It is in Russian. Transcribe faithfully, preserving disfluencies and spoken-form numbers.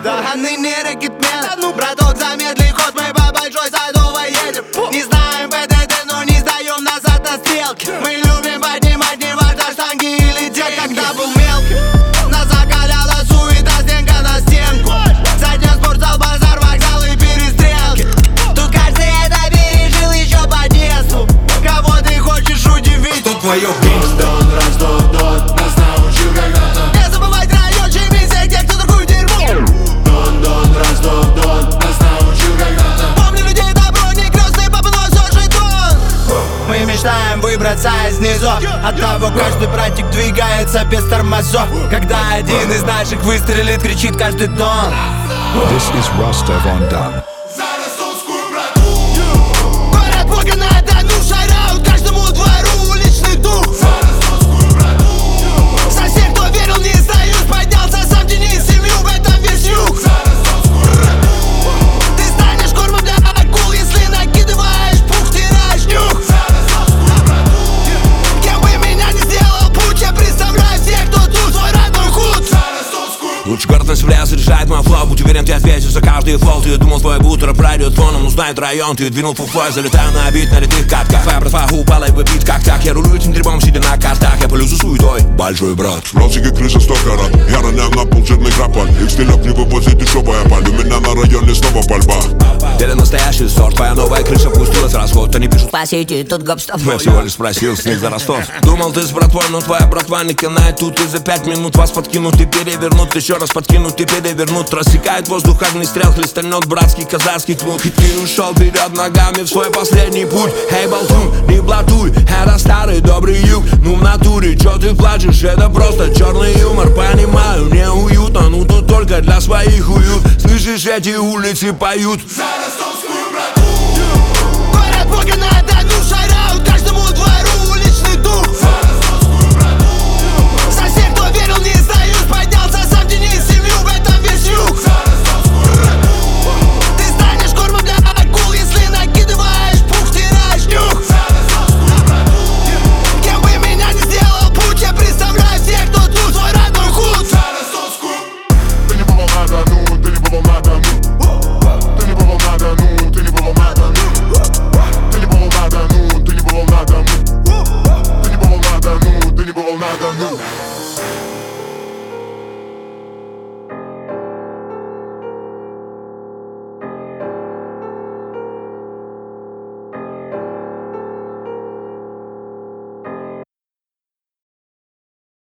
Да, а ныне рэкетмен. Ну, браток, замедли ход, мы по большой Садовой едем. Не знаем ПДД, но не сдаем назад на стрелке. Мы любим поднимать, не важно штанги или дед. Когда был мелкий, нас закаляла суета, стенка на стенку. Задня спортзал, базар, вокзал и перестрелки. Тут каждый это пережил еще по детству. Кого ты хочешь удивить? Что твое пить? Дон, раз, дон, дон, нас научил когда-то. Не забывать район, чемись всех тех, кто такую дерьмо. Дон, дон, раз, дон, дон, нас научил когда-то. Помни людей добро, не крестный папа, но все же дон. Мы мечтаем выбраться из низов. От того каждый братик двигается без тормозов. Когда один из наших выстрелит, кричит каждый дон. This is Rostov on Don. За ростовскую брату. Город Бога на Дону, шайраут каждому двору уличный дух. За ростовскую брату. Со всех, кто верил, не сдаюсь, поднялся сам Денис, семью, в этом весь юг. За ростовскую брату. Ты станешь кормом для акул, если накидываешь пух, теряешь нюх. За ростовскую брату. Кем бы меня не сделал путь, я представляю всех, кто тут, свой родной худ. За ростовскую. Лучше гордость в лес решает мой флоу. Будь уверен, ты ответишь за каждый фол. Ты думал, твой бутер пройдет фоном, но знает район. Ты двинул фуфлой, залетаю на бит на литых катках. Твоя братва упала и выпит как так. Я рулю этим дерьмом, сидя на картах. Я полю за суетой, большой брат. Пластики крыша сто карат. Я роняю на пол жирный крапот. Их стилек не вывозит дешевая паль. У меня на районе снова пальба. Деле настоящий сорт. Твоя новая крыша пустилась расход. Они пишут По сети тут гоп-стоп. я всего лишь спросил, снег за Ростов. Думал, ты с братвой, но твоя братва не канает. Тут и за пять минут вас подкинут и перевернут. Еще раз подкинут и перевернут. Рассекает воздух огнестрел, хлестальнет братский казахский кнут. И ты ушел вперед ногами в свой последний путь. Эй, болтун, не блатуй, это старый добрый юг. Ну в натуре, чё ты плачешь, это просто черный юмор. Понимаю, неуютно, ну тут только для своих уют. Слышишь, эти улицы поют. За Ростов.